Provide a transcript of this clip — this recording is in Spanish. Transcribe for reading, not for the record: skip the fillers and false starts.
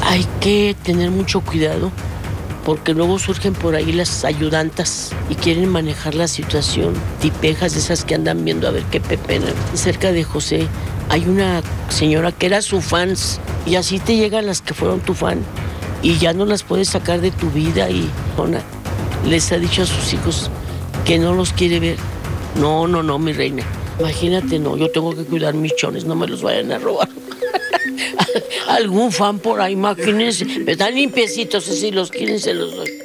Hay que tener mucho cuidado porque luego surgen por ahí las ayudantas y quieren manejar la situación. Tipejas de esas que andan viendo a ver qué pepenan. Cerca de José hay una señora que era su fans y así te llegan las que fueron tu fan y ya no las puedes sacar de tu vida y les ha dicho a sus hijos que no los quiere ver. No, mi reina. Imagínate, no, yo tengo que cuidar mis chones, no me los vayan a robar. Algún fan por ahí, imagínense. Están limpiecitos, si los quieren se los doy.